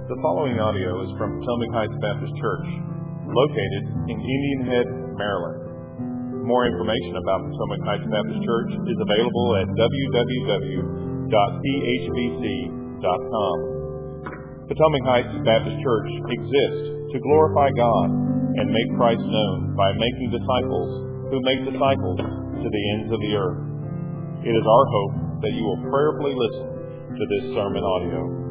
The following audio is from Potomac Heights Baptist Church, located in Indian Head, Maryland. More information about Potomac Heights Baptist Church is available at www.phbc.com. Potomac Heights Baptist Church exists to glorify God and make Christ known by making disciples who make disciples to the ends of the earth. It is our hope that you will prayerfully listen to this sermon audio.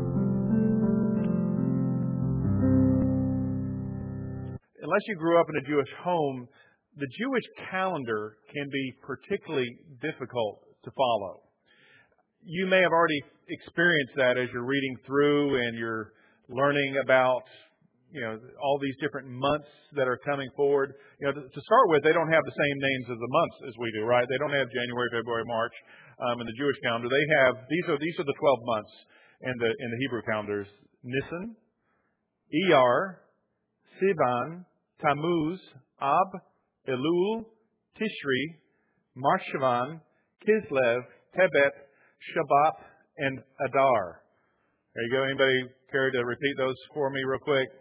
Unless you grew up in a Jewish home, the Jewish calendar can be particularly difficult to follow. You may have already experienced that as you're reading through and you're learning about, all these different months that are coming forward. To start with, they don't have the same names as the months as we do, right? They don't have January, February, March in the Jewish calendar. They have these are the 12 months in the Hebrew calendars: Nisan, Iyar, Sivan, Tammuz, Ab, Elul, Tishri, Marshavan, Kislev, Tebet, Shabbat, and Adar. There you go. Anybody care to repeat those for me real quick?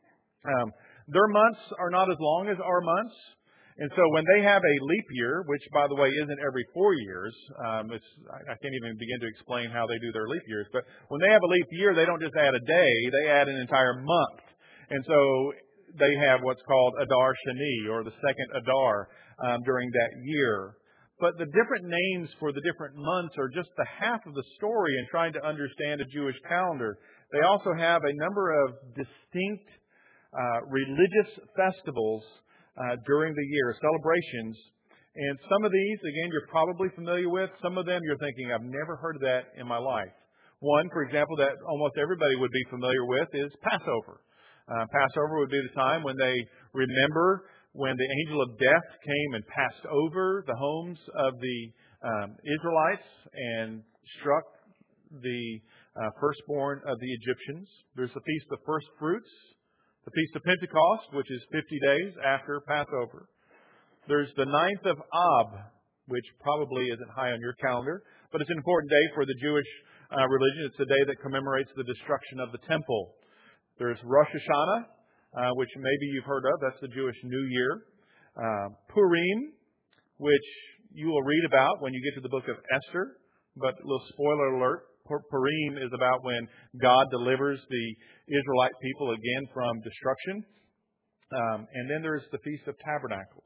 Their months are not as long as our months. And so when they have a leap year, which, by the way, isn't every 4 years, I can't even begin to explain how they do their leap years. But when they have a leap year, they don't just add a day, they add an entire month. And so they have what's called Adar Shani, or the second Adar, during that year. But the different names for the different months are just the half of the story in trying to understand a Jewish calendar. They also have a number of distinct religious festivals during the year, celebrations. And some of these, again, you're probably familiar with. Some of them you're thinking, I've never heard of that in my life. One, for example, that almost everybody would be familiar with is Passover. Passover would be the time when they remember when the angel of death came and passed over the homes of the Israelites and struck the firstborn of the Egyptians. There's the Feast of First Fruits, the Feast of Pentecost, which is 50 days after Passover. There's the 9th of Ab, which probably isn't high on your calendar, but it's an important day for the Jewish religion. It's the day that commemorates the destruction of the temple. There's Rosh Hashanah, which maybe you've heard of. That's the Jewish New Year. Purim, which you will read about when you get to the book of Esther. But a little spoiler alert, Purim is about when God delivers the Israelite people again from destruction. And then there's the Feast of Tabernacles.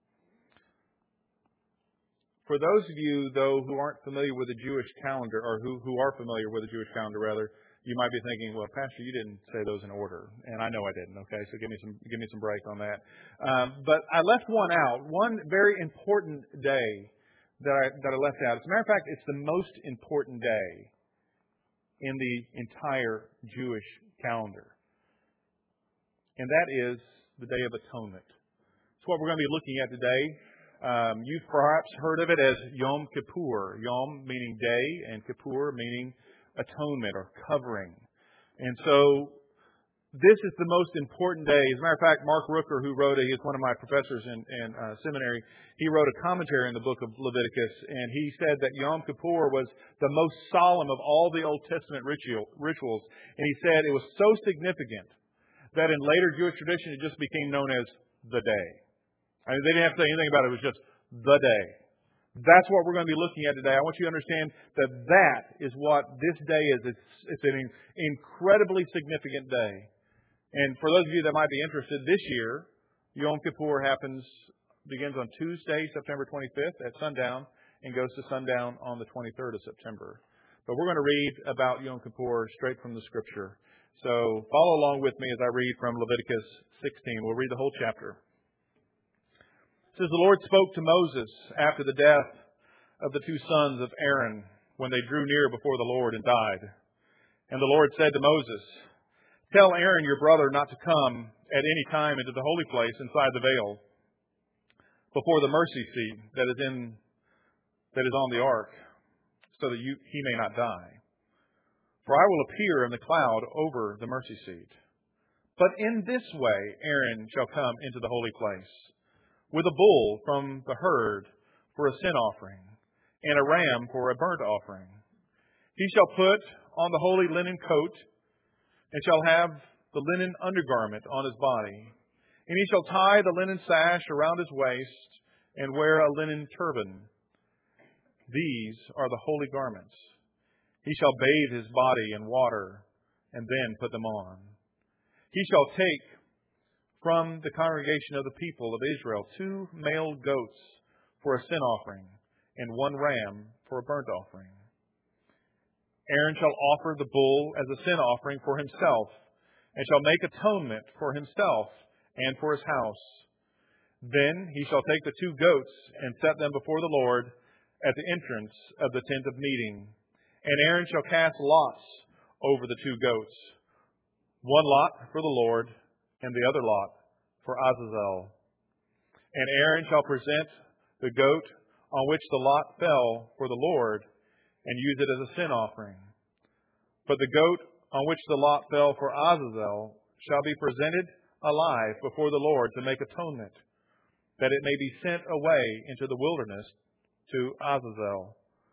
For those of you, though, who aren't familiar with the Jewish calendar, or who are familiar with the Jewish calendar, rather, you might be thinking, well, Pastor, you didn't say those in order. And I know I didn't, okay? So give me some break on that. But I left one out, one very important day that I left out. As a matter of fact, it's the most important day in the entire Jewish calendar. And that is the Day of Atonement. It's what we're going to be looking at today. You've perhaps heard of it as Yom Kippur. Yom meaning day and Kippur meaning atonement or covering. And so this is the most important day. As a matter of fact, Mark Rooker, who he's one of my professors in seminary, he wrote a commentary in the book of Leviticus, and he said that Yom Kippur was the most solemn of all the Old Testament rituals. And he said it was so significant that in later Jewish tradition it just became known as the day. I mean, they didn't have to say anything about it. It was just the day. That's what we're going to be looking at today. I want you to understand that is what this day is. It's an incredibly significant day. And for those of you that might be interested, this year, Yom Kippur begins on Tuesday, September 25th at sundown and goes to sundown on the 23rd of September. But we're going to read about Yom Kippur straight from the Scripture. So follow along with me as I read from Leviticus 16. We'll read the whole chapter. It says, the Lord spoke to Moses after the death of the two sons of Aaron when they drew near before the Lord and died. And the Lord said to Moses, tell Aaron your brother not to come at any time into the holy place inside the veil before the mercy seat that is on the ark, so that he may not die. For I will appear in the cloud over the mercy seat. But in this way Aaron shall come into the holy place, with a bull from the herd for a sin offering, and a ram for a burnt offering. He shall put on the holy linen coat, and shall have the linen undergarment on his body. And he shall tie the linen sash around his waist, and wear a linen turban. These are the holy garments. He shall bathe his body in water, and then put them on. He shall take from the congregation of the people of Israel 2 male goats for a sin offering, and 1 ram for a burnt offering. Aaron shall offer the bull as a sin offering for himself, and shall make atonement for himself and for his house. Then he shall take the 2 goats and set them before the Lord at the entrance of the tent of meeting. And Aaron shall cast lots over the 2 goats, 1 lot for the Lord, and the other lot for Azazel. And Aaron shall present the goat on which the lot fell for the Lord, and use it as a sin offering. But the goat on which the lot fell for Azazel shall be presented alive before the Lord to make atonement, that it may be sent away into the wilderness to Azazel.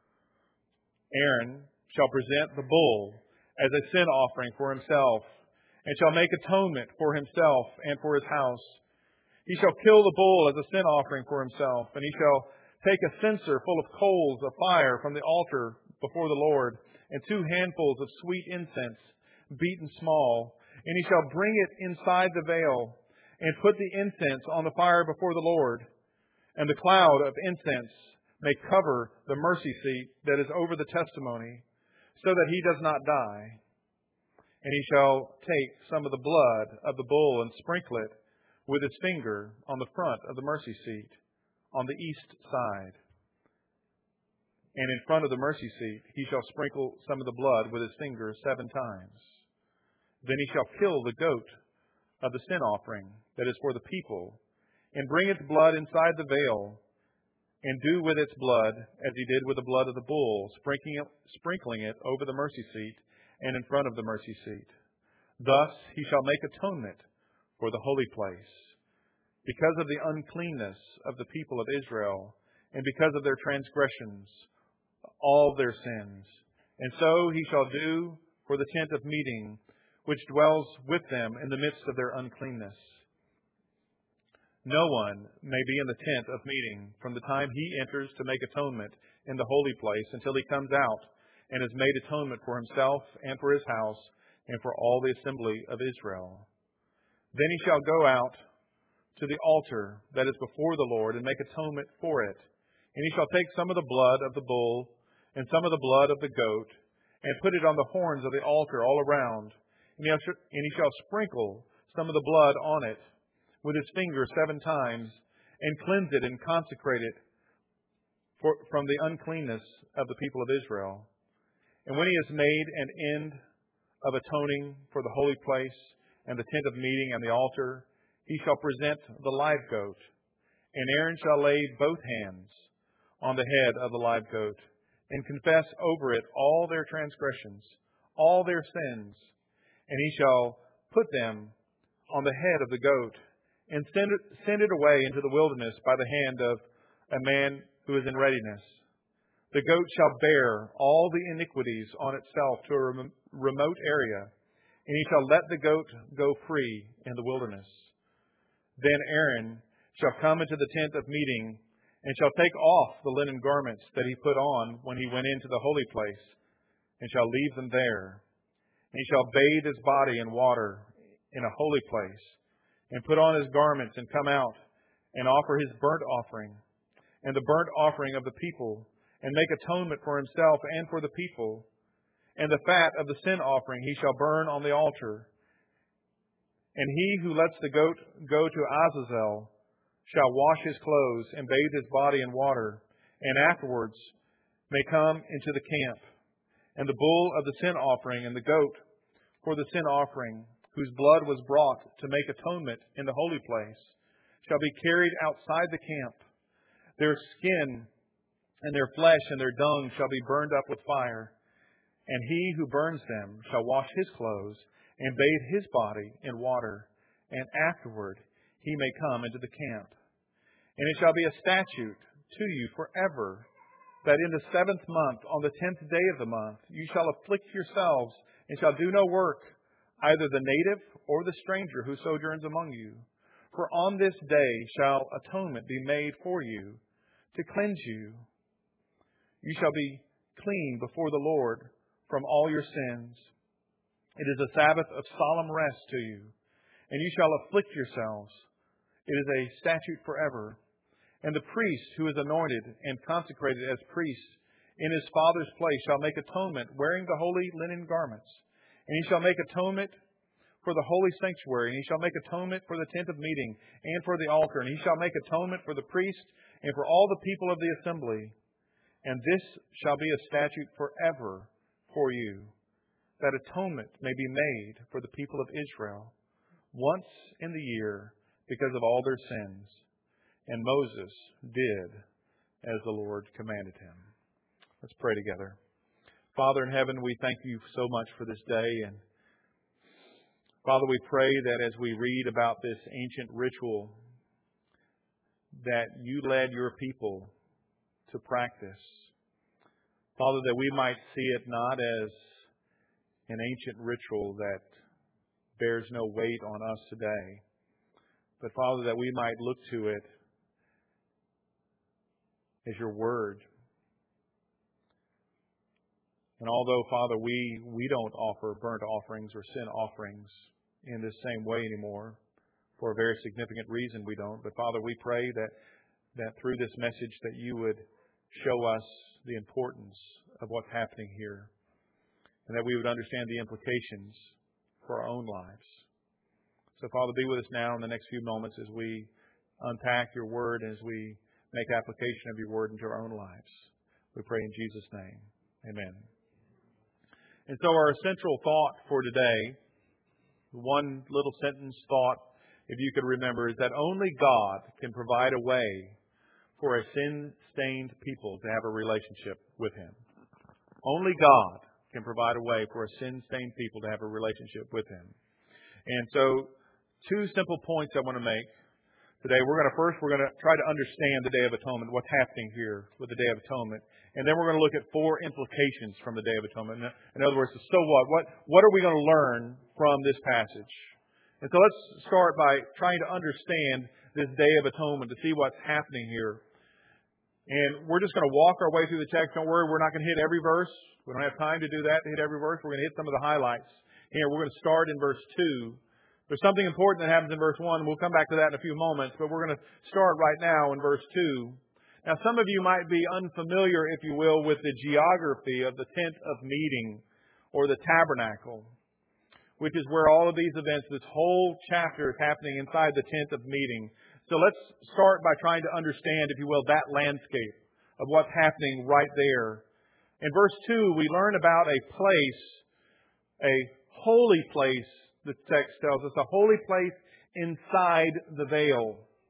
Aaron shall present the bull as a sin offering for himself, and shall make atonement for himself and for his house. He shall kill the bull as a sin offering for himself, and he shall take a censer full of coals of fire from the altar before the Lord, and 2 handfuls of sweet incense, beaten small, and he shall bring it inside the veil, and put the incense on the fire before the Lord. And the cloud of incense may cover the mercy seat that is over the testimony, so that he does not die. And he shall take some of the blood of the bull and sprinkle it with his finger on the front of the mercy seat, on the east side. And in front of the mercy seat he shall sprinkle some of the blood with his finger 7 times. Then he shall kill the goat of the sin offering that is for the people, and bring its blood inside the veil, and do with its blood as he did with the blood of the bull, sprinkling it over the mercy seat and in front of the mercy seat. Thus he shall make atonement for the holy place, because of the uncleanness of the people of Israel, and because of their transgressions, all their sins. And so he shall do for the tent of meeting, which dwells with them in the midst of their uncleanness. No one may be in the tent of meeting from the time he enters to make atonement in the holy place until he comes out and has made atonement for himself and for his house and for all the assembly of Israel. Then he shall go out to the altar that is before the Lord and make atonement for it. And he shall take some of the blood of the bull and some of the blood of the goat and put it on the horns of the altar all around. And he shall sprinkle some of the blood on it with his finger 7 times, and cleanse it and consecrate it from the uncleanness of the people of Israel. And when he has made an end of atoning for the holy place and the tent of meeting and the altar, he shall present the live goat. And Aaron shall lay both hands on the head of the live goat, and confess over it all their transgressions, all their sins. And he shall put them on the head of the goat, and send it away into the wilderness by the hand of a man who is in readiness. The goat shall bear all the iniquities on itself to a remote area, and he shall let the goat go free in the wilderness. Then Aaron shall come into the tent of meeting, and shall take off the linen garments that he put on when he went into the holy place, and shall leave them there. And he shall bathe his body in water in a holy place, and put on his garments, and come out, and offer his burnt offering, and the burnt offering of the people, and make atonement for himself and for the people. And the fat of the sin offering he shall burn on the altar. And he who lets the goat go to Azazel shall wash his clothes, and bathe his body in water, and afterwards may come into the camp. And the bull of the sin offering, and the goat for the sin offering, whose blood was brought to make atonement in the holy place, shall be carried outside the camp. Their skin and their flesh and their dung shall be burned up with fire. And he who burns them shall wash his clothes and bathe his body in water, and afterward he may come into the camp. And it shall be a statute to you forever, that in the 7th month, on the 10th day of the month, you shall afflict yourselves, and shall do no work either the native or the stranger who sojourns among you. For on this day shall atonement be made for you, to cleanse you. You shall be clean before the Lord from all your sins. It is a Sabbath of solemn rest to you, and you shall afflict yourselves. It is a statute forever. And the priest who is anointed and consecrated as priest in his father's place shall make atonement, wearing the holy linen garments. And he shall make atonement for the holy sanctuary, and he shall make atonement for the tent of meeting and for the altar, and he shall make atonement for the priest and for all the people of the assembly. And this shall be a statute forever for you, that atonement may be made for the people of Israel once in the year because of all their sins. And Moses did as the Lord commanded him. Let's pray together. Father in heaven, we thank you so much for this day. And Father, we pray that as we read about this ancient ritual that you led your people to practice, Father, that we might see it not as an ancient ritual that bears no weight on us today, but Father, that we might look to it as your word. And although, Father, we don't offer burnt offerings or sin offerings in this same way anymore, for a very significant reason we don't. But Father, we pray that through this message that you would show us the importance of what's happening here, and that we would understand the implications for our own lives. So Father, be with us now in the next few moments as we unpack your word and as we make application of your word into our own lives. We pray in Jesus' name. Amen. And so our central thought for today, one little sentence thought, if you could remember, is that only God can provide a way for a sin-stained people to have a relationship with Him. Only God can provide a way for a sin-stained people to have a relationship with Him. And so, two simple points I want to make today. We're going to try to understand the Day of Atonement, what's happening here with the Day of Atonement. And then we're going to look at 4 implications from the Day of Atonement. In other words, so what? What are we going to learn from this passage? And so let's start by trying to understand this Day of Atonement, to see what's happening here. And we're just going to walk our way through the text. Don't worry, we're not going to hit every verse. We don't have time to do that, to hit every verse. We're going to hit some of the highlights. Here, we're going to start in verse 2. There's something important that happens in verse 1, and we'll come back to that in a few moments. But we're going to start right now in verse 2. Now, some of you might be unfamiliar, if you will, with the geography of the tent of meeting or the tabernacle, which is where all of these events, this whole chapter is happening inside the tent of meeting. So let's start by trying to understand, if you will, that landscape of what's happening right there. In verse 2, we learn about a place, a holy place, the text tells us, a holy place inside the veil.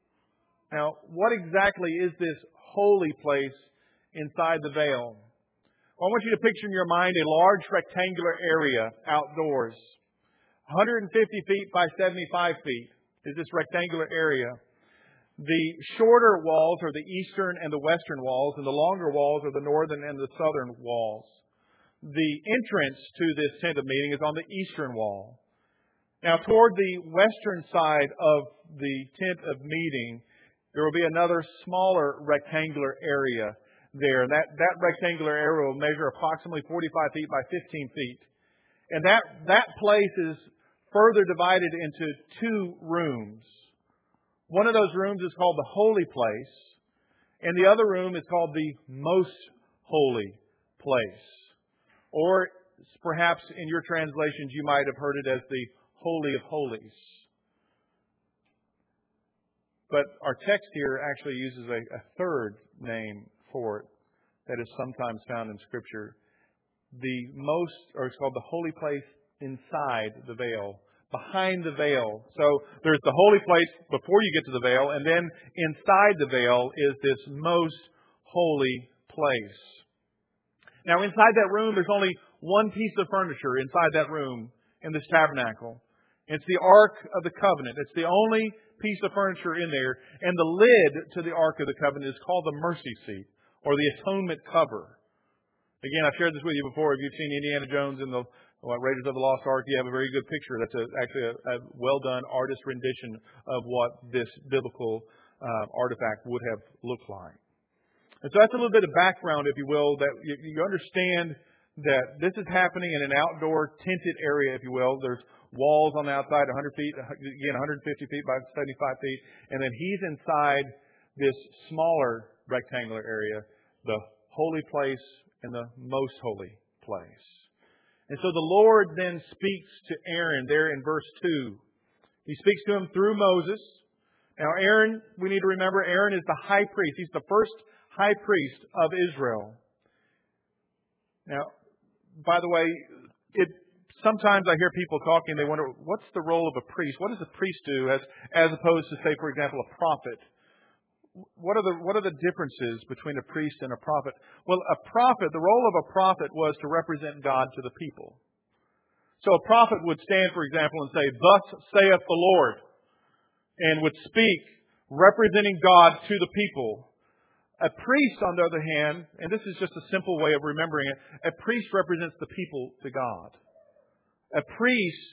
Now, what exactly is this holy place inside the veil? Well, I want you to picture in your mind a large rectangular area outdoors. 150 feet by 75 feet is this rectangular area. The shorter walls are the eastern and the western walls, and the longer walls are the northern and the southern walls. The entrance to this tent of meeting is on the eastern wall. Now, toward the western side of the tent of meeting, there will be another smaller rectangular area there. And that rectangular area will measure approximately 45 feet by 15 feet. And that place is further divided into 2 rooms. One of those rooms is called the holy place, and the other room is called the most holy place. Or perhaps in your translations you might have heard it as the Holy of Holies. But our text here actually uses a third name for it that is sometimes found in Scripture. It's called the holy place inside the veil, behind the veil. So there's the holy place before you get to the veil, and then inside the veil is this most holy place. Now, inside that room, there's only one piece of furniture inside that room in this tabernacle. It's the Ark of the Covenant. It's the only piece of furniture in there. And the lid to the Ark of the Covenant is called the mercy seat, or the atonement cover. Again, I've shared this with you before. If you've seen Indiana Jones and the Raiders of the Lost Ark, you have a very good picture. That's actually a well-done artist rendition of what this biblical artifact would have looked like. And so that's a little bit of background, if you will, that you understand that this is happening in an outdoor tented area, if you will. There's walls on the outside, 100 feet, again, 150 feet by 75 feet. And then he's inside this smaller rectangular area, the holy place and the most holy place. And so the Lord then speaks to Aaron there in verse 2. He speaks to him through Moses. Now Aaron, we need to remember, Aaron is the high priest. He's the first high priest of Israel. Now, by the way, sometimes I hear people talking, they wonder, what's the role of a priest? What does a priest do as opposed to, say, for example, a prophet? What are the differences between a priest and a prophet? Well, a prophet, the role of a prophet was to represent God to the people. So a prophet would stand, for example, and say, "Thus saith the Lord," and would speak representing God to the people. A priest, on the other hand, and this is just a simple way of remembering it, a priest represents the people to God. A priest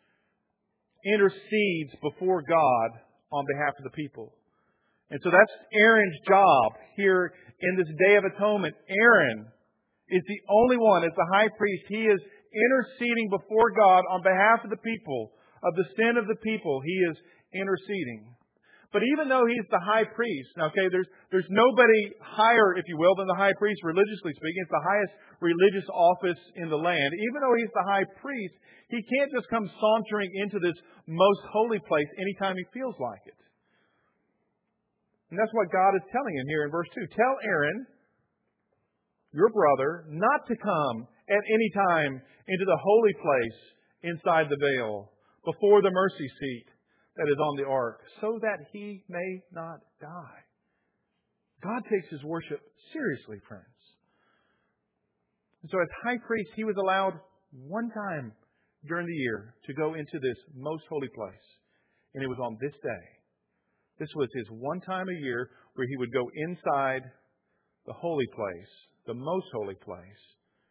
intercedes before God on behalf of the people. And so that's Aaron's job here in this Day of Atonement. Aaron is the only one, as the high priest, he is interceding before God on behalf of the people, of the sin of the people. He is interceding. But even though he's the high priest, okay, there's nobody higher, if you will, than the high priest, religiously speaking. It's the highest religious office in the land. Even though he's the high priest, he can't just come sauntering into this most holy place anytime he feels like it. And that's what God is telling him here in verse 2. Tell Aaron, your brother, not to come at any time into the holy place inside the veil, before the mercy seat that is on the ark, so that he may not die. God takes his worship seriously, friends. And so as high priest, he was allowed one time during the year to go into this most holy place. And it was on this day. This was his one time a year where he would go inside the holy place, the most holy place,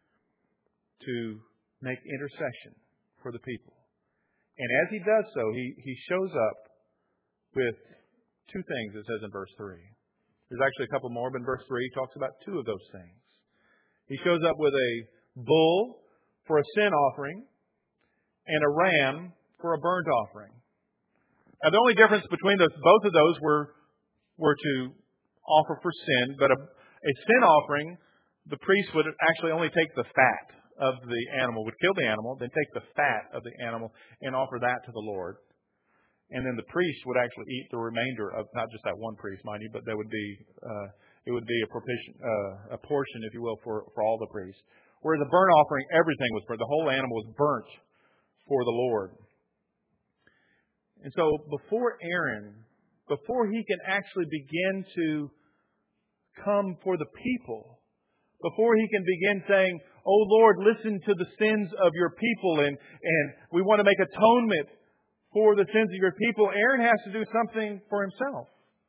to make intercession for the people. And as he does so, he shows up with two things, it says in verse 3. There's actually a couple more, but in verse 3 he talks about two of those things. He shows up with a bull for a sin offering and a ram for a burnt offering. Now, the only difference between both of those were to offer for sin, but a sin offering, the priest would actually only take the fat of the animal, would kill the animal, then take the fat of the animal and offer that to the Lord. And then the priest would actually eat the remainder of, not just that one priest, mind you, but there would be it would be a portion, if you will, for all the priests. Whereas a burnt offering, everything was burnt. The whole animal was burnt for the Lord. And so before Aaron, before he can actually begin to come for the people, before he can begin saying, "Oh Lord, listen to the sins of your people and we want to make atonement for the sins of your people," Aaron has to do something for himself.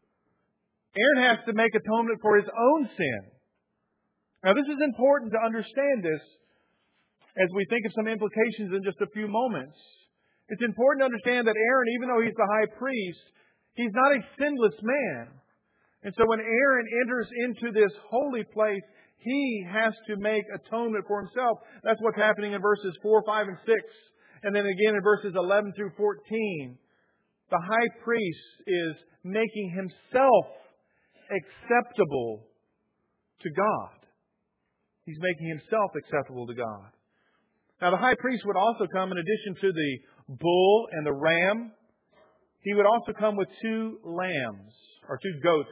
Aaron has to make atonement for his own sin. Now this is important to understand this as we think of some implications in just a few moments. It's important to understand that Aaron, even though he's the high priest, he's not a sinless man. And so when Aaron enters into this holy place, he has to make atonement for himself. That's what's happening in verses 4, 5, and 6. And then again in verses 11 through 14. The high priest is making himself acceptable to God. He's making himself acceptable to God. Now the high priest would also come, in addition to the bull and the ram, he would also come with two goats.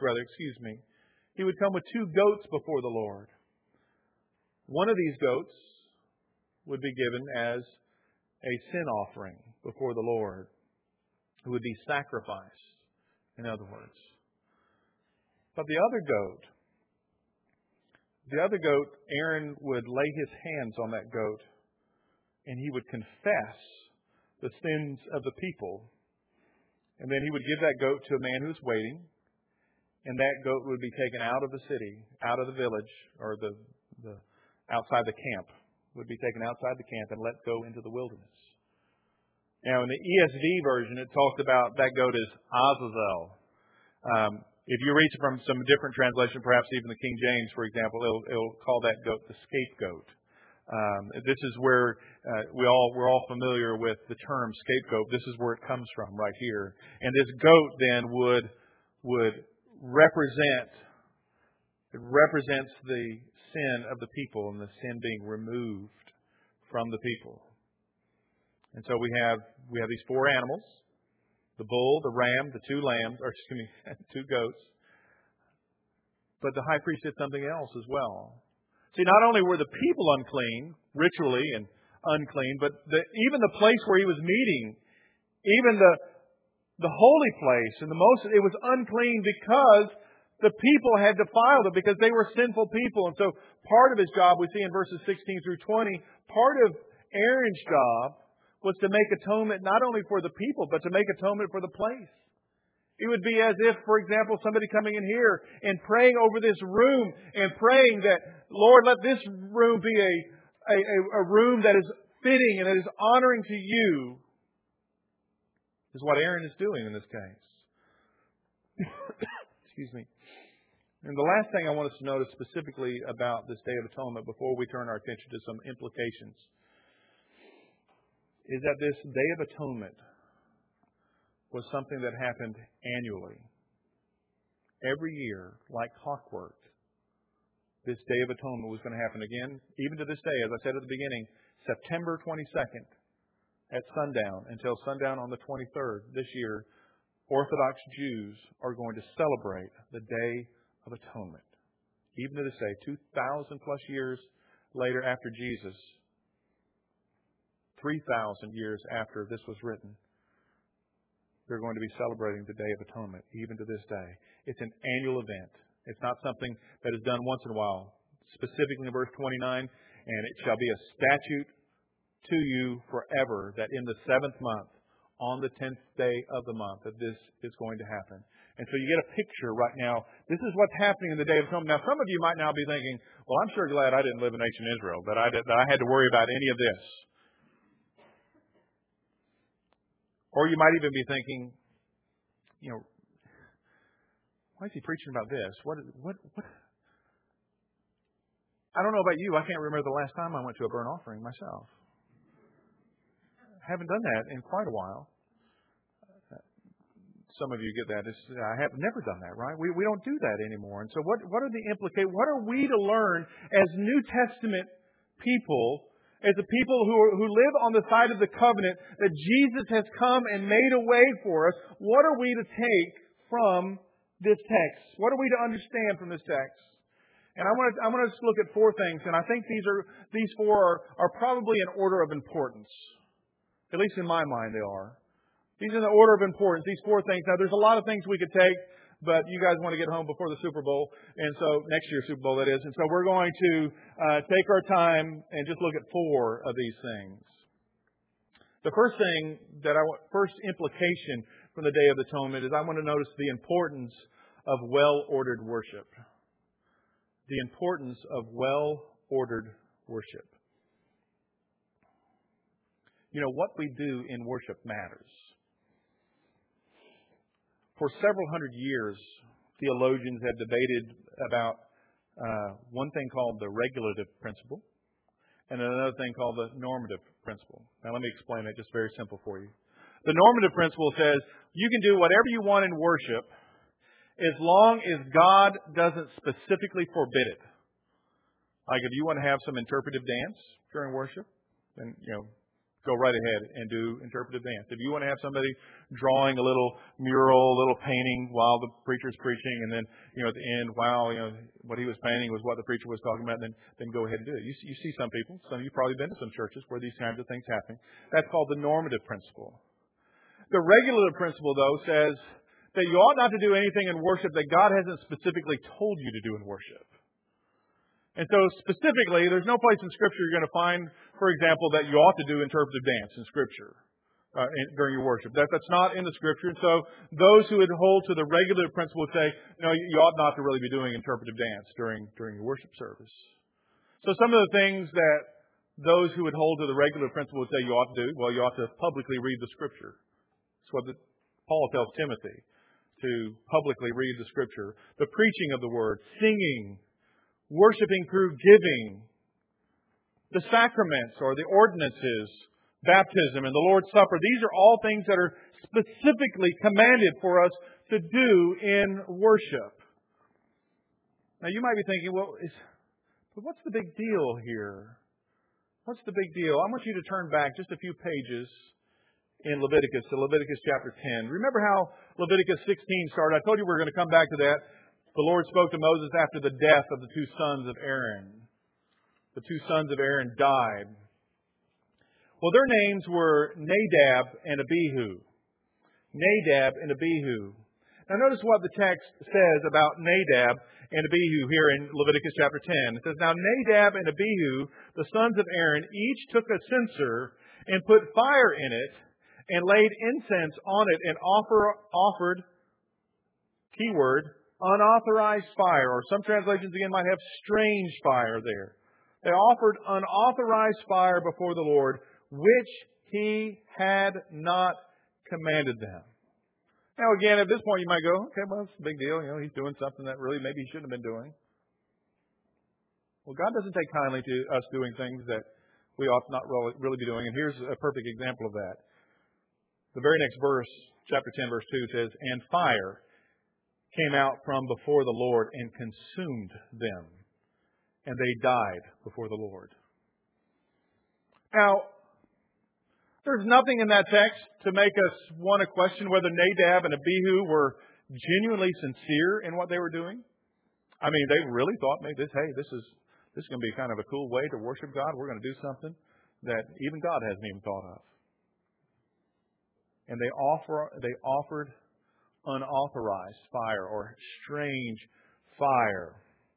He would come with two goats before the Lord. One of these goats would be given as a sin offering before the Lord. It would be sacrificed, in other words. But the other goat, Aaron would lay his hands on that goat and he would confess the sins of the people. And then he would give that goat to a man who's waiting. And that goat would be taken out of the city, out of the village, or the outside the camp, would be taken outside the camp and let go into the wilderness. Now, in the ESV version, it talks about that goat as Azazel. If you read from some different translation, perhaps even the King James, for example, it'll call that goat the scapegoat. This is where we're all familiar with the term scapegoat. This is where it comes from, right here. And this goat then would represents the sin of the people and the sin being removed from the people. And so we have these four animals: the bull, the ram, the two goats. But the high priest did something else as well. See, not only were the people unclean, ritually and unclean, but even the place where he was meeting, even the holy place, and it was unclean because the people had defiled it, because they were sinful people. And so part of his job, we see in verses 16 through 20, part of Aaron's job was to make atonement not only for the people, but to make atonement for the place. It would be as if, for example, somebody coming in here and praying over this room and praying that, Lord, let this room be a room that is fitting and that is honoring to you, is what Aaron is doing in this case. Excuse me. And the last thing I want us to notice specifically about this Day of Atonement before we turn our attention to some implications is that this Day of Atonement was something that happened annually. Every year, like clockwork, this Day of Atonement was going to happen again, even to this day, as I said at the beginning, September 22nd at sundown until sundown on the 23rd this year. Orthodox Jews are going to celebrate the Day of Atonement. Even to this day, 2,000 plus years later after Jesus, 3,000 years after this was written, they're going to be celebrating the Day of Atonement, even to this day. It's an annual event. It's not something that is done once in a while. Specifically in verse 29, and it shall be a statute to you forever, that in the 7th month, on the 10th day of the month, that this is going to happen. And so you get a picture right now. This is what's happening in the Day of Atonement. Now, some of you might now be thinking, well, I'm sure glad I didn't live in ancient Israel, that I had to worry about any of this. Or you might even be thinking, why is he preaching about this? What? I don't know about you. I can't remember the last time I went to a burnt offering myself. I haven't done that in quite a while. Some of you get that. I have never done that, right? We don't do that anymore. And so what are the implications? What are we to learn as New Testament people, as the people who live on the side of the covenant, that Jesus has come and made a way for us? What are we to take from this text? What are we to understand from this text? And I want to just look at four things, and I think these four are probably in order of importance. At least in my mind they are. These are the order of importance, these four things. Now, there's a lot of things we could take, but you guys want to get home before the Super Bowl, and so next year's Super Bowl, that is. And so we're going to take our time and just look at four of these things. The first thing first implication from the Day of Atonement is I want to notice the importance of well-ordered worship. The importance of well-ordered worship. What we do in worship matters. For several hundred years, theologians have debated about one thing called the regulative principle and another thing called the normative principle. Now, let me explain it just very simple for you. The normative principle says you can do whatever you want in worship as long as God doesn't specifically forbid it. Like if you want to have some interpretive dance during worship, then, go right ahead and do interpretive dance. If you want to have somebody drawing a little mural, a little painting while the preacher's preaching, and then, at the end, what he was painting was what the preacher was talking about, then go ahead and do it. You see some people, some of you probably been to some churches where these kinds of things happen. That's called the normative principle. The regulative principle, though, says that you ought not to do anything in worship that God hasn't specifically told you to do in worship. And so specifically, there's no place in Scripture you're going to find, for example, that you ought to do interpretive dance in Scripture during your worship. That's not in the Scripture. And so those who would hold to the regulative principle would say, no, you ought not to really be doing interpretive dance during your worship service. So some of the things that those who would hold to the regular principle would say you ought to do? Well, you ought to publicly read the Scripture. That's what Paul tells Timothy, to publicly read the Scripture. The preaching of the Word, singing, worshiping through giving, the sacraments or the ordinances, baptism and the Lord's Supper. These are all things that are specifically commanded for us to do in worship. Now you might be thinking, well, but what's the big deal here? What's the big deal? I want you to turn back just a few pages in Leviticus, to Leviticus chapter 10. Remember how Leviticus 16 started? I told you we were going to come back to that. The Lord spoke to Moses after the death of the two sons of Aaron. The two sons of Aaron died. Well, their names were Nadab and Abihu. Nadab and Abihu. Now notice what the text says about Nadab and Abihu here in Leviticus chapter 10. It says, Now Nadab and Abihu, the sons of Aaron, each took a censer and put fire in it and laid incense on it and offered, keyword, unauthorized fire. Or some translations again might have strange fire there. They offered unauthorized fire before the Lord, which He had not commanded them. Now again, at this point you might go, okay, well, it's a big deal. He's doing something that really maybe he shouldn't have been doing. Well, God doesn't take kindly to us doing things that we ought not really be doing. And here's a perfect example of that. The very next verse, chapter 10, verse 2 says, And fire came out from before the Lord and consumed them, and they died before the Lord. Now, there's nothing in that text to make us want to question whether Nadab and Abihu were genuinely sincere in what they were doing. I mean, they really thought maybe this is going to be kind of a cool way to worship God. We're going to do something that even God hasn't even thought of. And they offered unauthorized fire or strange fire.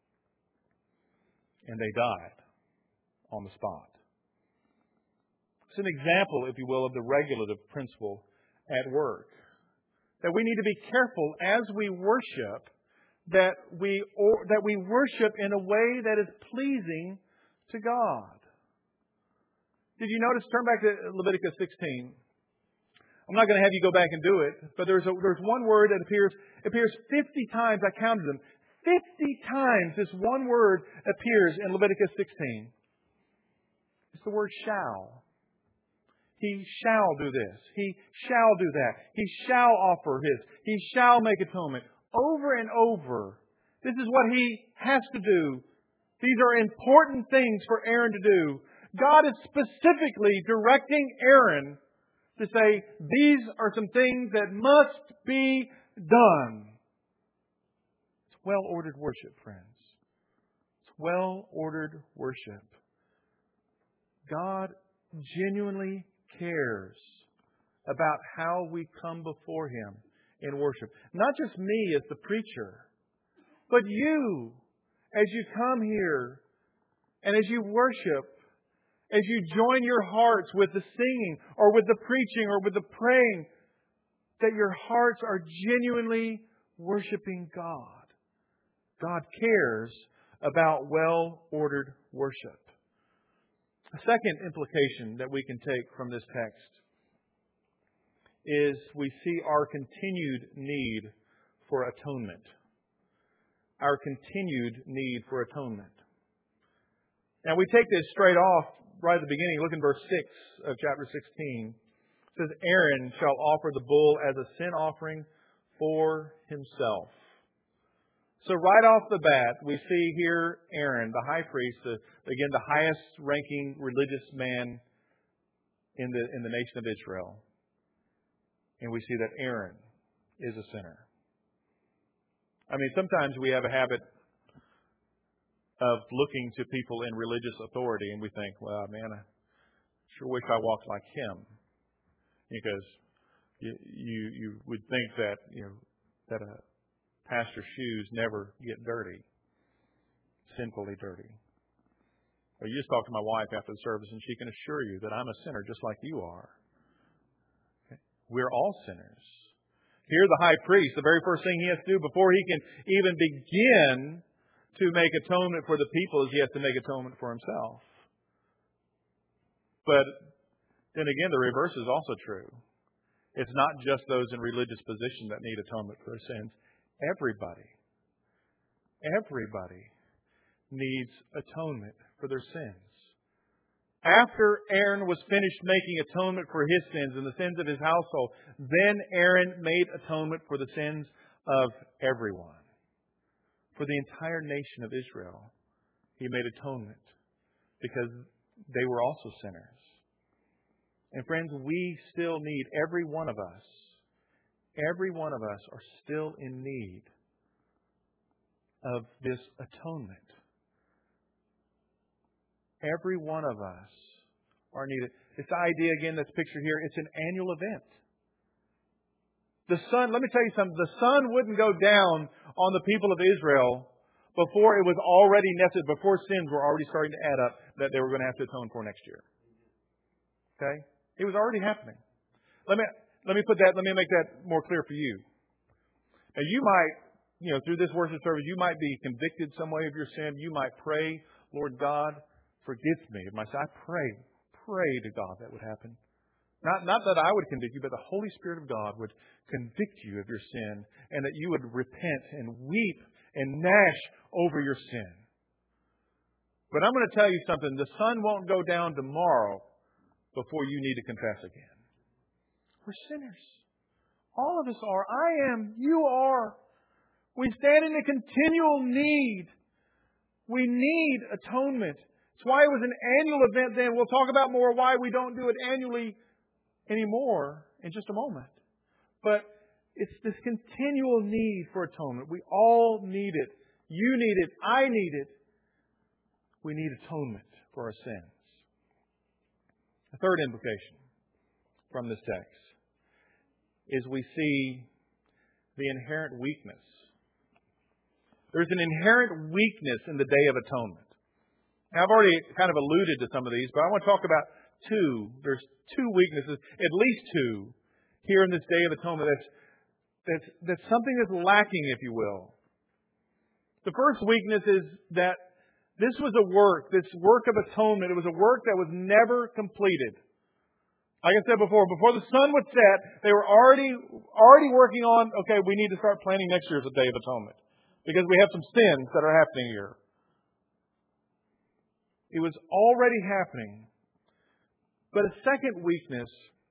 And they died on the spot. It's an example, if you will, of the regulative principle at work. That we need to be careful as we worship that we worship in a way that is pleasing to God. Did you notice? Turn back to Leviticus 16. I'm not going to have you go back and do it, but there's one word that appears 50 times. I counted them. 50 times this one word appears in Leviticus 16. It's the word shall. He shall do this. He shall do that. He shall offer his. He shall make atonement. Over and over. This is what he has to do. These are important things for Aaron to do. God is specifically directing Aaron to say, these are some things that must be done. It's well-ordered worship, friends. It's well-ordered worship. God genuinely cares about how we come before Him in worship. Not just me as the preacher, but you as you come here and as you worship, as you join your hearts with the singing or with the preaching or with the praying, that your hearts are genuinely worshiping God. God cares about well-ordered worship. A second implication that we can take from this text is we see our continued need for atonement. Our continued need for atonement. Now we take this straight off right at the beginning. Look in verse 6 of chapter 16. It says, Aaron shall offer the bull as a sin offering for himself. So right off the bat, we see here Aaron, the high priest, again the highest ranking religious man in the nation of Israel. And we see that Aaron is a sinner. I mean, sometimes we have a habit of looking to people in religious authority and we think, well, man, I sure wish I walked like him. Because you would think that, that a pastor's shoes never get dirty, sinfully dirty. Well, you just talk to my wife after the service and she can assure you that I'm a sinner just like you are. Okay? We're all sinners. Here the high priest, the very first thing he has to do before he can even begin to make atonement for the people is he has to make atonement for himself. But then again, the reverse is also true. It's not just those in religious position that need atonement for their sins. Everybody needs atonement for their sins. After Aaron was finished making atonement for his sins and the sins of his household, then Aaron made atonement for the sins of everyone. For the entire nation of Israel, he made atonement because they were also sinners. And friends, we still need, every one of us are still in need of this atonement. Every one of us are needed. This idea, again, that's pictured here, it's an annual event. The sun, let me tell you something, the sun wouldn't go down on the people of Israel before it was already necessary, before sins were already starting to add up that they were going to have to atone for next year. Okay? It was already happening. Let me make that more clear for you. Now you might, through this worship service, you might be convicted some way of your sin. You might pray, Lord God, forgive me of my sin. I pray to God that would happen. Not that I would convict you, but the Holy Spirit of God would convict you of your sin and that you would repent and weep and gnash over your sin. But I'm going to tell you something. The sun won't go down tomorrow before you need to confess again. We're sinners. All of us are. I am. You are. We stand in a continual need. We need atonement. That's why it was an annual event then. We'll talk about more why we don't do it annually anymore in just a moment. But it's this continual need for atonement. We all need it. You need it. I need it. We need atonement for our sins. The third implication from this text is we see the inherent weakness. There's an inherent weakness in the Day of Atonement. Now, I've already kind of alluded to some of these, but I want to talk about two. There's two weaknesses, at least two, here in this Day of Atonement that's something that's lacking, if you will. The first weakness is that this was this work of atonement, it was a work that was never completed. Like I said before the sun would set, they were already working on, okay, we need to start planning next year's Day of Atonement because we have some sins that are happening here. It was already happening. But a second weakness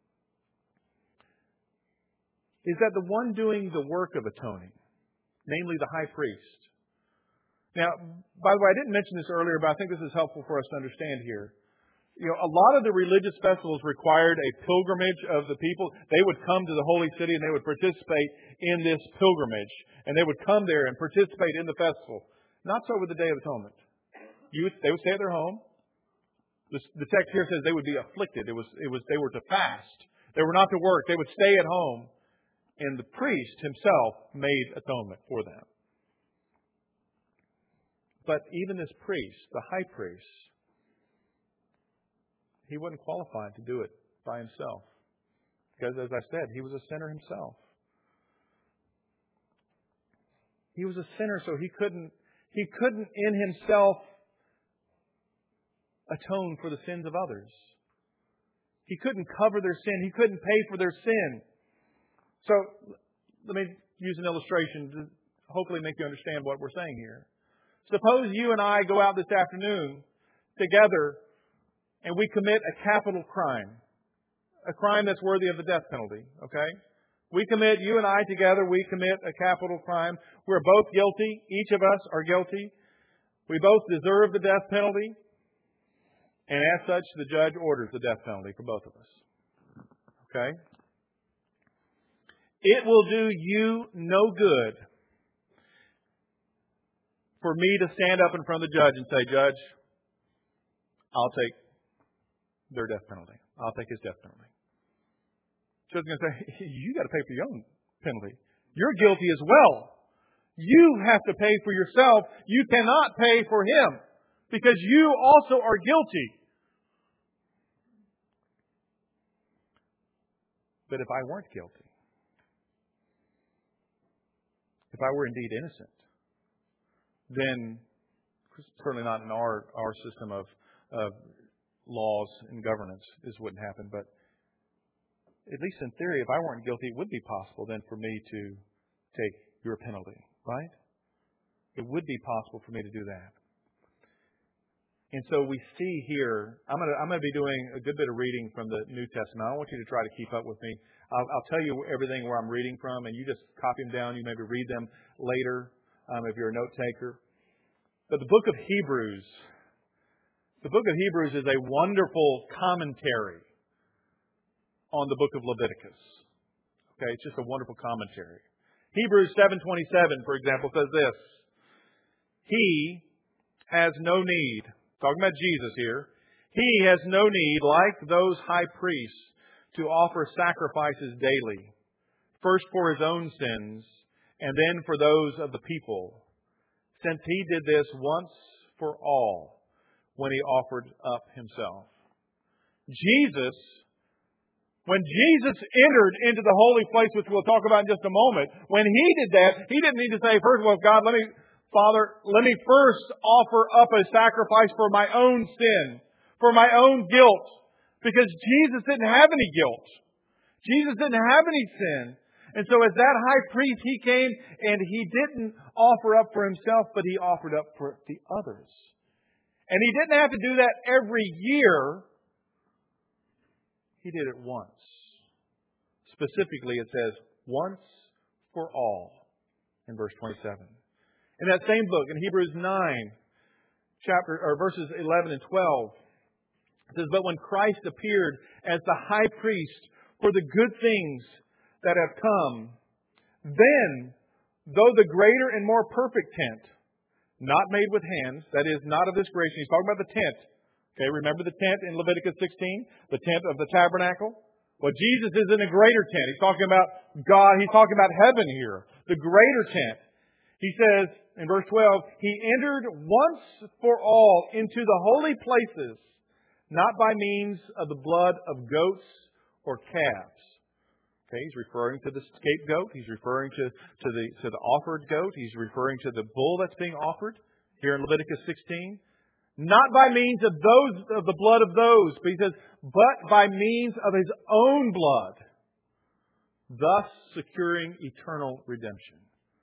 is that the one doing the work of atoning, namely the high priest. Now, by the way, I didn't mention this earlier, but I think this is helpful for us to understand here. A lot of the religious festivals required a pilgrimage of the people. They would come to the holy city and they would participate in this pilgrimage. And they would come there and participate in the festival. Not so with the Day of Atonement. They would stay at their home. The text here says they would be afflicted. They were to fast. They were not to work. They would stay at home. And the priest himself made atonement for them. But even this priest, the high priest, he wasn't qualified to do it by himself. Because, as I said, he was a sinner himself. He was a sinner, so he couldn't in himself atone for the sins of others. He couldn't cover their sin. He couldn't pay for their sin. So, let me use an illustration to hopefully make you understand what we're saying here. Suppose you and I go out this afternoon together and we commit a capital crime. A crime that's worthy of the death penalty. Okay? You and I together, we commit a capital crime. We're both guilty. Each of us are guilty. We both deserve the death penalty. And as such, the judge orders the death penalty for both of us. Okay? It will do you no good for me to stand up in front of the judge and say, Judge, I'll take their death penalty. I'll take his death penalty. The judge is going to say, you got to pay for your own penalty. You're guilty as well. You have to pay for yourself. You cannot pay for him because you also are guilty. But if I weren't guilty, if I were indeed innocent, then certainly not in our system of laws and governance, this wouldn't happen. But at least in theory, if I weren't guilty, it would be possible then for me to take your penalty, right? It would be possible for me to do that. And so we see here, I'm going to be doing a good bit of reading from the New Testament. I don't want you to try to keep up with me. I'll tell you everything where I'm reading from, and you just copy them down. You maybe read them later if you're a note taker. But the book of Hebrews is a wonderful commentary on the book of Leviticus. Okay, it's just a wonderful commentary. Hebrews 7:27, for example, says this: He has no need. Talking about Jesus here. He has no need, like those high priests, to offer sacrifices daily, first for His own sins, and then for those of the people, since He did this once for all when He offered up Himself. When Jesus entered into the holy place, which we'll talk about in just a moment, when He did that, He didn't need to say, first of all, God, Father, let me first offer up a sacrifice for my own sin, for my own guilt, because Jesus didn't have any guilt. Jesus didn't have any sin. And so as that high priest, He came and He didn't offer up for Himself, but He offered up for the others. And He didn't have to do that every year. He did it once. Specifically, it says, once for all, in verse 27. In that same book, in Hebrews 9, verses 11 and 12, it says, But when Christ appeared as the high priest for the good things that have come, then, though the greater and more perfect tent, not made with hands, that is, not of this creation, he's talking about the tent. Okay, remember the tent in Leviticus 16? The tent of the tabernacle? Well, Jesus is in a greater tent. He's talking about God. He's talking about heaven here. The greater tent. He says in verse 12, He entered once for all into the holy places, not by means of the blood of goats or calves. Okay, He's referring to the scapegoat. He's referring to the offered goat. He's referring to the bull that's being offered here in Leviticus 16. Not by means of the blood of those, but He says, but by means of His own blood, thus securing eternal redemption.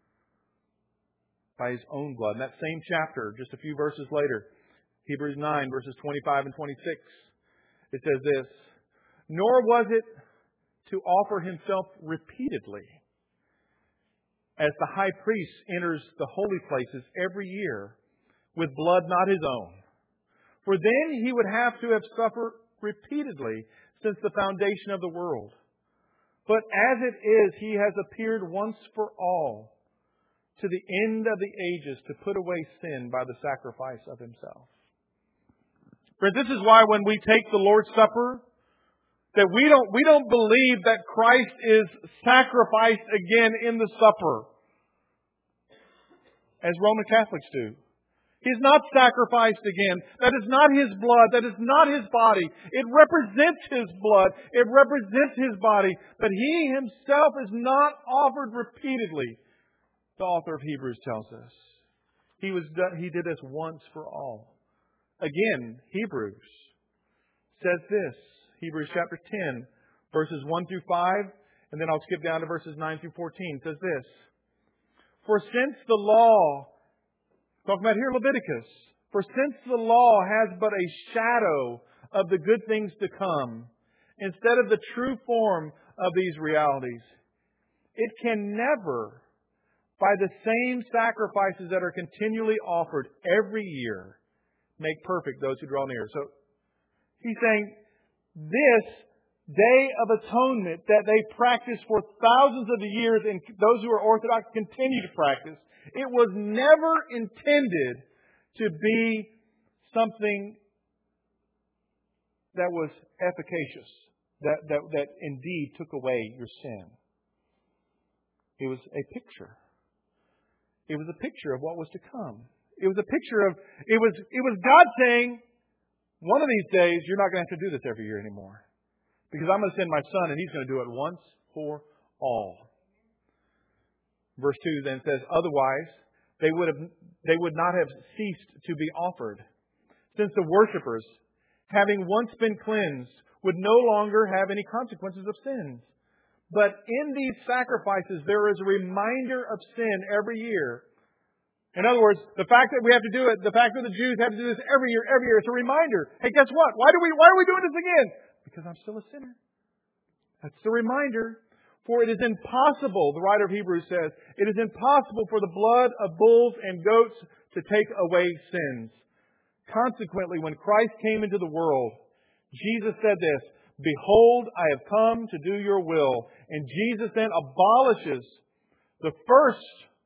By His own blood. In that same chapter, just a few verses later, Hebrews 9, verses 25 and 26, it says this: Nor was it to offer Himself repeatedly, as the high priest enters the holy places every year with blood not his own. For then He would have to have suffered repeatedly since the foundation of the world. But as it is, He has appeared once for all, to the end of the ages, to put away sin by the sacrifice of Himself. Friends, this is why when we take the Lord's Supper, that we don't believe that Christ is sacrificed again in the supper, as Roman Catholics do. He's not sacrificed again. That is not His blood. That is not His body. It represents His blood. It represents His body. But He Himself is not offered repeatedly. The author of Hebrews tells us. He did this once for all. Again, Hebrews says this. Hebrews chapter 10, verses 1 through 5. And then I'll skip down to verses 9 through 14. Says this: For since the law, talking about here Leviticus, for since the law has but a shadow of the good things to come, instead of the true form of these realities, it can never, by the same sacrifices that are continually offered every year, make perfect those who draw near. So he's saying this Day of Atonement that they practice for thousands of years, and those who are Orthodox continue to practice, it was never intended to be something that was efficacious, that indeed took away your sin. It was a picture. It was a picture of what was to come. It was a picture of, it was God saying, one of these days you're not going to have to do this every year anymore. Because I'm going to send my Son and He's going to do it once for all. Verse 2 then says, Otherwise, they would not have ceased to be offered, since the worshippers, having once been cleansed, would no longer have any consequences of sins. But in these sacrifices, there is a reminder of sin every year. In other words, the fact that we have to do it, the fact that the Jews have to do this every year, it's a reminder. Hey, guess what? Why are we doing this again? Because I'm still a sinner. That's the reminder. For it is impossible, the writer of Hebrews says, it is impossible for the blood of bulls and goats to take away sins. Consequently, when Christ came into the world, Jesus said this, "Behold, I have come to do your will." And Jesus then abolishes the first.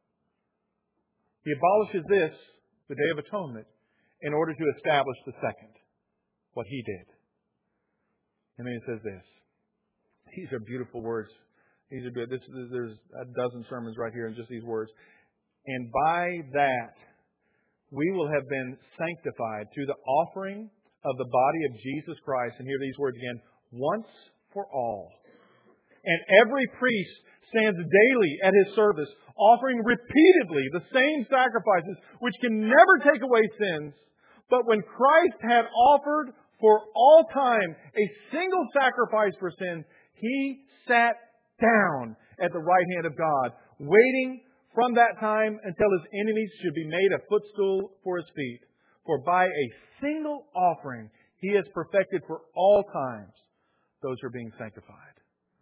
He abolishes this, the Day of Atonement, in order to establish the second, what He did. And then He says this. These are beautiful words. These are good. There's a dozen sermons right here in just these words. And by that, we will have been sanctified through the offering of the body of Jesus Christ. And hear these words again. Once for all. And every priest stands daily at his service, offering repeatedly the same sacrifices, which can never take away sins. But when Christ had offered for all time a single sacrifice for sin, He sat down at the right hand of God, waiting from that time until His enemies should be made a footstool for His feet. For by a single offering, He has perfected for all times those who are being sanctified.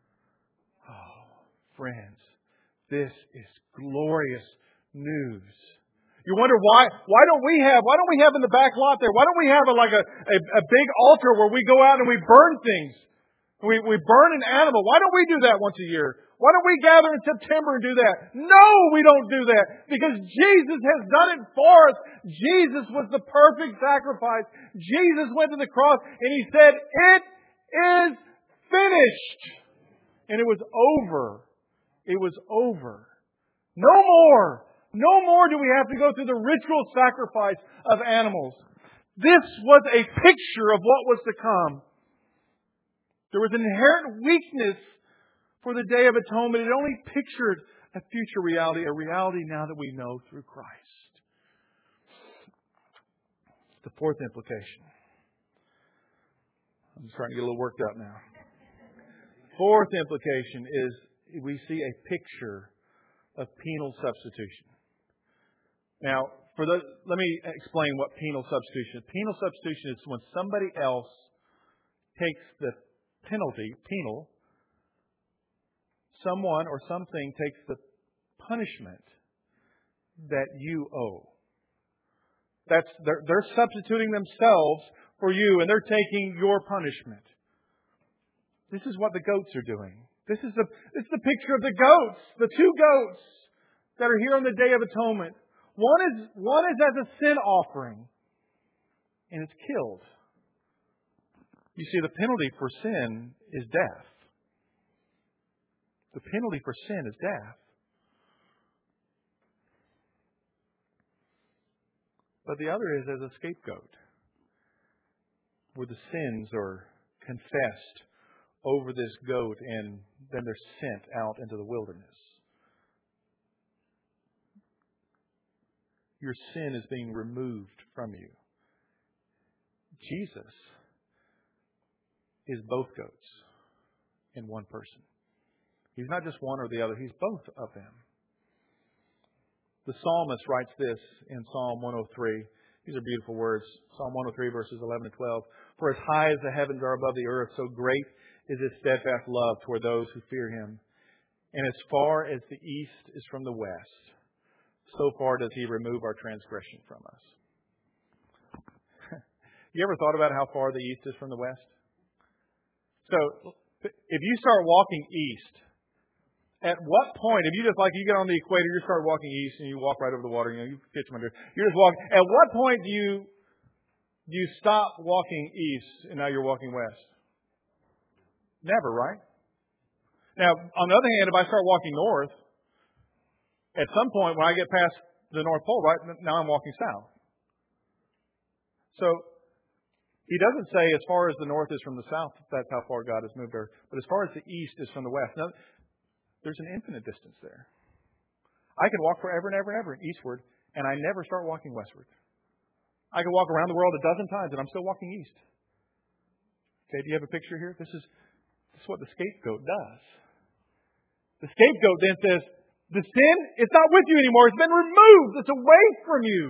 Oh, friends, this is glorious news. You wonder why don't we have in the back lot there, why don't we have a big altar where we go out and we burn things? We burn an animal. Why don't we do that once a year? Why don't we gather in September and do that? No, we don't do that. Because Jesus has done it for us. Jesus was the perfect sacrifice. Jesus went to the cross and He said, "It is finished." And it was over. It was over. No more. No more do we have to go through the ritual sacrifice of animals. This was a picture of what was to come. There was an inherent weakness for the Day of Atonement. It only pictured a future reality, a reality now that we know through Christ. The fourth implication. I'm starting to get a little worked up now. Fourth implication is we see a picture of penal substitution. Now, let me explain what penal substitution is. Penal substitution is when somebody else takes the penal, someone or something takes the punishment that you owe. They're substituting themselves for you, and they're taking your punishment. This is what the goats are doing. This is the picture of the goats, the two goats that are here on the Day of Atonement. One is as a sin offering, and it's killed. You see, the penalty for sin is death. The penalty for sin is death. But the other is as a scapegoat, where the sins are confessed over this goat and then they're sent out into the wilderness. Your sin is being removed from you. Jesus is both goats in one person. He's not just one or the other. He's both of them. The psalmist writes this in Psalm 103. These are beautiful words. Psalm 103 verses 11 and 12. For as high as the heavens are above the earth, so great is His steadfast love toward those who fear Him. And as far as the east is from the west, so far does He remove our transgression from us. You ever thought about how far the east is from the west? So, if you start walking east, at what point, if you you get on the equator, you start walking east and you walk right over the water, you catch them under. You're just walking. At what point do you stop walking east and now you're walking west? Never, right? Now, on the other hand, if I start walking north, at some point when I get past the North Pole, right, now I'm walking south. So, He doesn't say as far as the north is from the south, that's how far God has moved earth. But as far as the east is from the west. Now, there's an infinite distance there. I can walk forever and ever and ever eastward, and I never start walking westward. I can walk around the world a dozen times, and I'm still walking east. Okay, do you have a picture here? This is what the scapegoat does. The scapegoat then says, the sin, it's not with you anymore. It's been removed. It's away from you.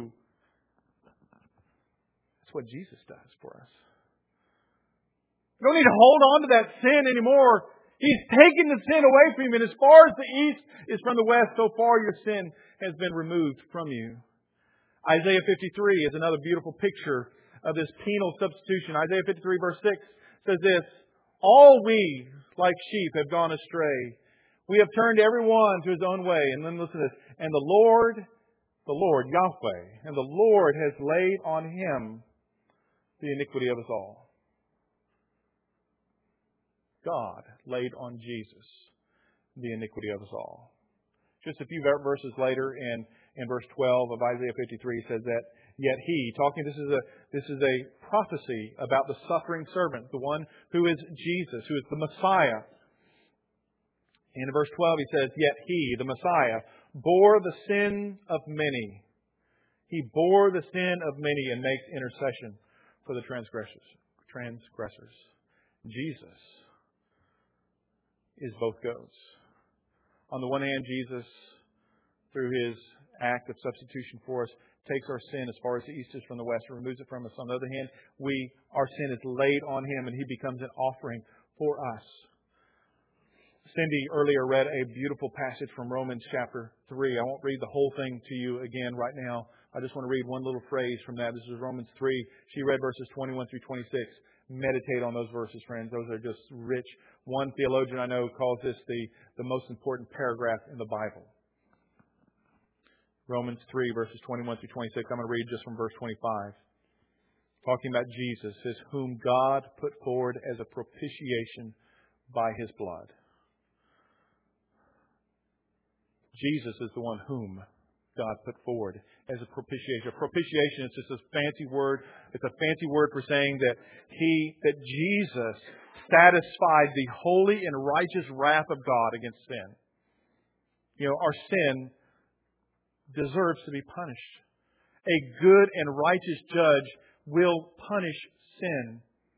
That's what Jesus does for us. You don't need to hold on to that sin anymore. He's taken the sin away from you. And as far as the east is from the west, so far your sin has been removed from you. Isaiah 53 is another beautiful picture of this penal substitution. Isaiah 53 verse 6 says this, all we, like sheep, have gone astray. We have turned every one to his own way. And then listen to this. And the Lord, Yahweh, and the Lord has laid on him the iniquity of us all. God laid on Jesus the iniquity of us all. Just a few verses later in verse 12 of Isaiah 53 says that, yet he, this is a prophecy about the suffering servant, the one who is Jesus, who is the Messiah. In verse 12 he says, yet he, the Messiah, bore the sin of many. He bore the sin of many and makes intercession for the transgressors. Jesus is both goats. On the one hand, Jesus, through his act of substitution for us, takes our sin as far as the east is from the west and removes it from us. On the other hand, our sin is laid on him and he becomes an offering for us. Cindy earlier read a beautiful passage from Romans chapter 3. I won't read the whole thing to you again right now. I just want to read one little phrase from that. This is Romans 3. She read verses 21 through 26. Meditate on those verses, friends. Those are just rich. One theologian I know calls this the most important paragraph in the Bible. Romans 3, verses 21 through 26. I'm going to read just from verse 25. Talking about Jesus, says, whom God put forward as a propitiation by his blood. Jesus is the one whom God put forward as a propitiation. A propitiation is just a fancy word. It's a fancy word for saying that Jesus satisfied the holy and righteous wrath of God against sin. You know, our sin deserves to be punished. A good and righteous judge will punish sin.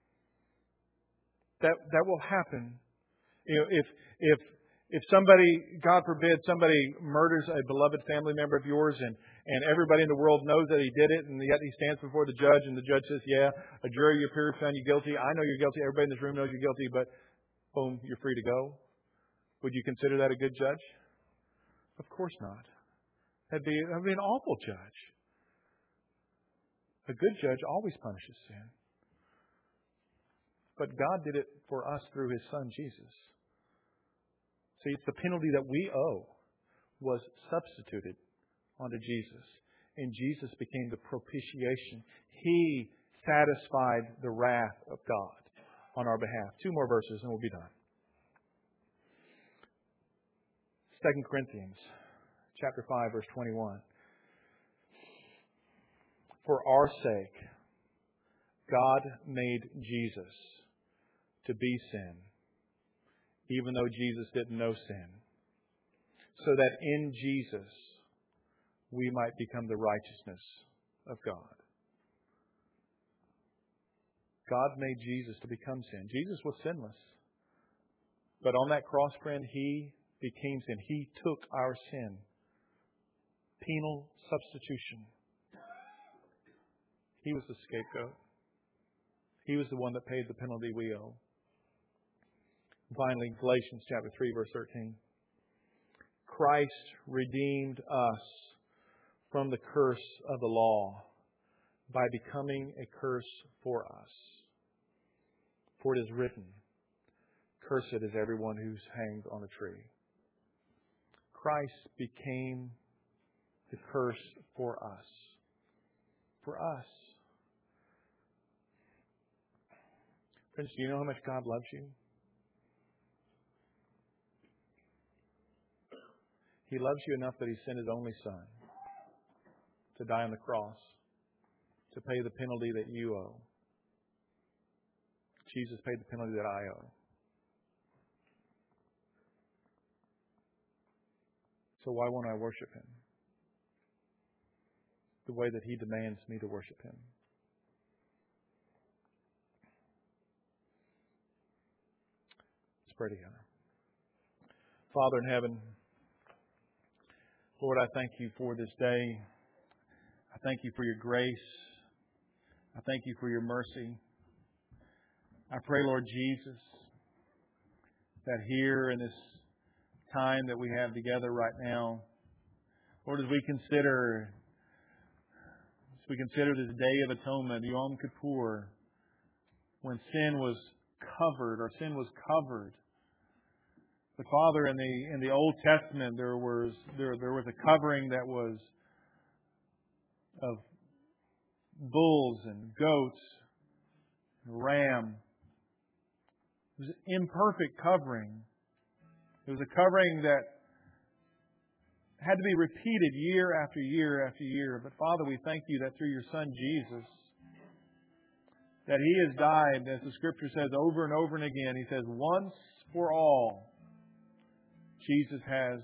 That will happen. You know, if somebody, God forbid, somebody murders a beloved family member of yours and everybody in the world knows that he did it, and yet he stands before the judge and the judge says, yeah, a jury of your peers found you guilty. I know you're guilty. Everybody in this room knows you're guilty, but boom, you're free to go. Would you consider that a good judge? Of course not. That'd be an awful judge. A good judge always punishes sin. But God did it for us through his Son, Jesus. See, it's the penalty that we owe was substituted onto Jesus. And Jesus became the propitiation. He satisfied the wrath of God on our behalf. 2 more verses and we'll be done. 2 Corinthians chapter 5, verse 21. For our sake, God made Jesus to be sin, even though Jesus didn't know sin, so that in Jesus we might become the righteousness of God. God made Jesus to become sin. Jesus was sinless. But on that cross, friend, he became sin. He took our sin. Penal substitution. He was the scapegoat. He was the one that paid the penalty we owe. Finally, Galatians chapter 3, verse 13. Christ redeemed us from the curse of the law by becoming a curse for us. For it is written, cursed is everyone who's hanged on a tree. Christ became the curse for us. For us. Friends, do you know how much God loves you? He loves you enough that He sent His only Son to die on the cross, to pay the penalty that you owe. Jesus paid the penalty that I owe. So why won't I worship Him the way that He demands me to worship Him? pray together. Father in heaven, Lord, I thank you for this day. I thank you for your grace. I thank you for your mercy. I pray, Lord Jesus, that here in this time that we have together right now, Lord, as we consider this Day of Atonement, Yom Kippur, when sin was covered, our sin was covered. But Father, in the Old Testament, there was a covering that was of bulls and goats, and ram. It was an imperfect covering. It was a covering that had to be repeated year after year after year. But Father, we thank you that through your Son Jesus, that He has died, as the Scripture says over and over and again. He says, once for all, Jesus has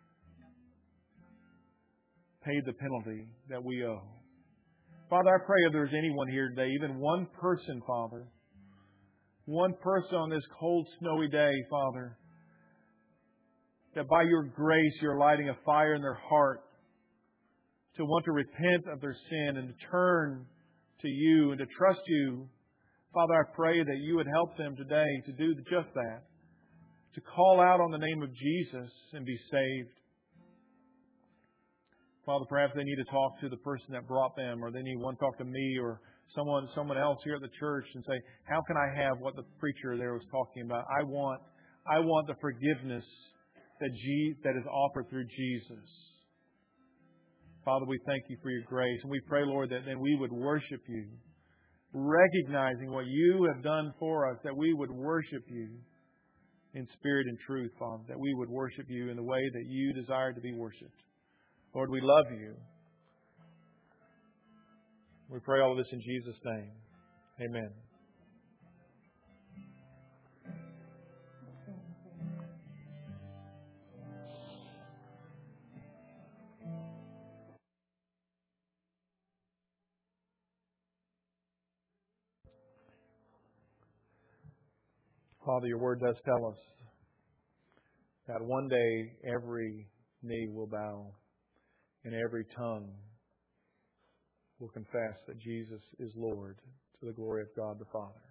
paid the penalty that we owe. Father, I pray if there's anyone here today, even one person, Father, one person on this cold, snowy day, Father, that by your grace you're lighting a fire in their heart to want to repent of their sin and to turn to you and to trust you. Father, I pray that you would help them today to do just that, to call out on the name of Jesus and be saved. Father, perhaps they need to talk to the person that brought them, or they need to talk to me or someone else here at the church and say, how can I have what the preacher there was talking about? I want the forgiveness that is offered through Jesus. Father, we thank you for your grace, and we pray, Lord, that then we would worship you, recognizing what you have done for us, that we would worship you in spirit and truth, Father, that we would worship you in the way that you desire to be worshipped. Lord, we love you. We pray all of this in Jesus' name. Amen. Father, your word does tell us that one day every knee will bow and every tongue will confess that Jesus is Lord, to the glory of God the Father.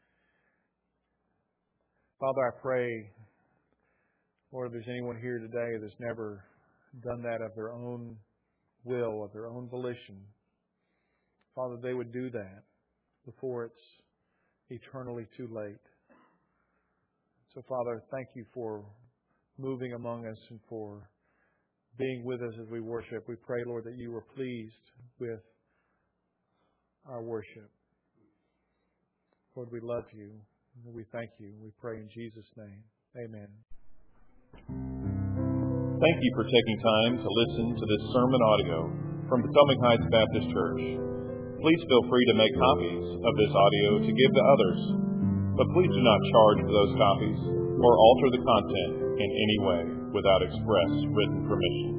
Father, I pray, Lord, if there's anyone here today that's never done that of their own will, of their own volition, Father, they would do that before it's eternally too late. So, Father, thank you for moving among us and for being with us as we worship. We pray, Lord, that you were pleased with our worship. Lord, we love you. We thank you. We pray in Jesus' name. Amen. Thank you for taking time to listen to this sermon audio from Potomac Heights Baptist Church. Please feel free to make copies of this audio to give to others, but please do not charge for those copies or alter the content in any way without express written permission.